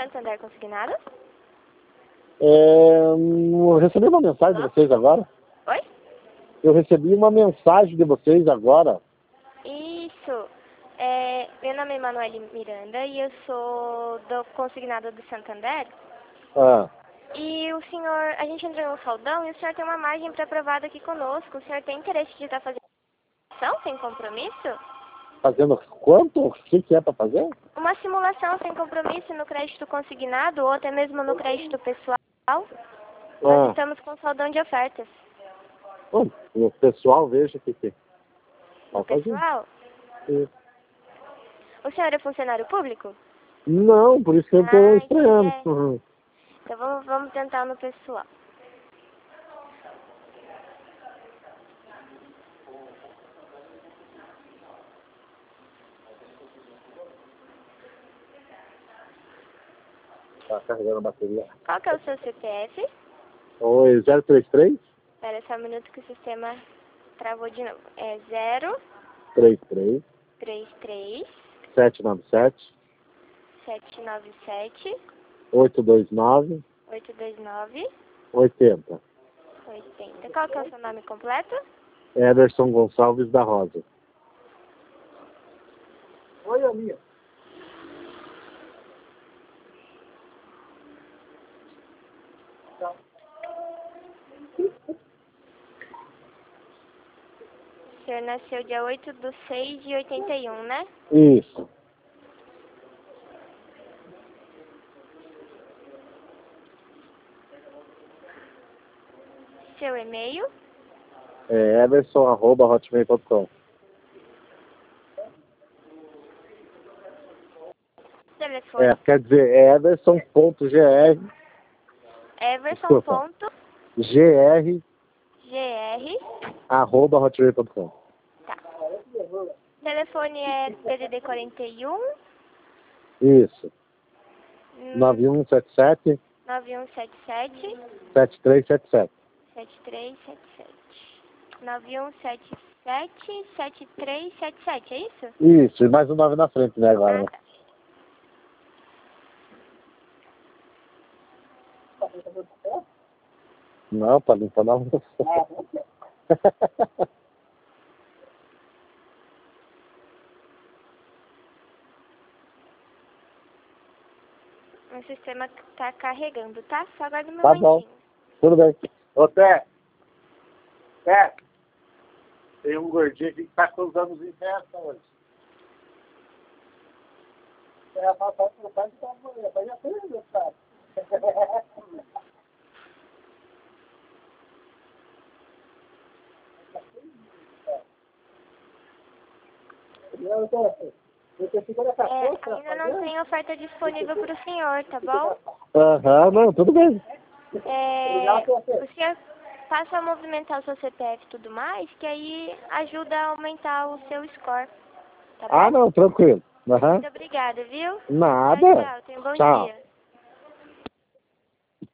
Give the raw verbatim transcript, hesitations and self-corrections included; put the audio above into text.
Santander Consignado? É, eu recebi uma mensagem de vocês agora. Oi? Eu recebi uma mensagem de vocês agora. Isso. É, meu nome é Emanuele Miranda e eu sou do Consignado do Santander. Ah, E o senhor, a gente entrou no saldão e o senhor tem uma margem pré-aprovada aqui conosco. O senhor tem interesse de estar fazendo ação sem compromisso? fazendo quanto? O que, que é para fazer? Uma simulação sem compromisso no crédito consignado ou até mesmo no crédito pessoal. Nós Ah, estamos com saldão de ofertas. bom, o pessoal veja o que que No pode fazer. pessoal? Sim. O senhor é funcionário público? Não, por isso que eu estou Ah, estranhando. entendi. Uhum. Então vamos, vamos tentar no pessoal. Tá carregando a bateria. Qual que é o seu C P F? Oi, zero três três, Espera só um minuto que o sistema travou de novo. É zero três três, três três sete nove sete, sete nove sete oito dois nove, oito dois nove oitenta. oitenta. Qual que é o seu nome completo? Ederson Gonçalves da Rosa. Oi, Aninha. O senhor nasceu dia oito de seis de oitenta e um, né? Isso. Seu e-mail? É ederson arroba hotmail ponto com. Telefone? É, quer dizer, é ederson.gr. Everson Desculpa. ponto gr gr. arroba hotmail ponto com. Tá. Telefone é D D D quarenta e um Isso. hum, nove um sete sete, nove um sete sete sete três sete sete. sete três sete sete. nove um sete sete sete três sete sete, é isso? Isso, e mais um nove na frente, né, agora? Ah, Né? tá. Não, para limpar não. O sistema tá carregando, tá? Só aguarda um Tá bom. momentinho. Tudo bem. Ô, Té. Té. Tem um gordinho aqui que tá cruzando os inversos hoje. É, papai, papai, papai, já fez, cara. É, ainda não tem oferta disponível para o senhor, tá bom? Aham, uhum, não, tudo bem. É, o senhor passa a movimentar o seu C P F e tudo mais, que aí ajuda a aumentar o seu score, tá bom? Ah, não, tranquilo. Uhum. Muito obrigada, viu? Nada. Tchau, tchau. Tenha um bom Tchau. dia.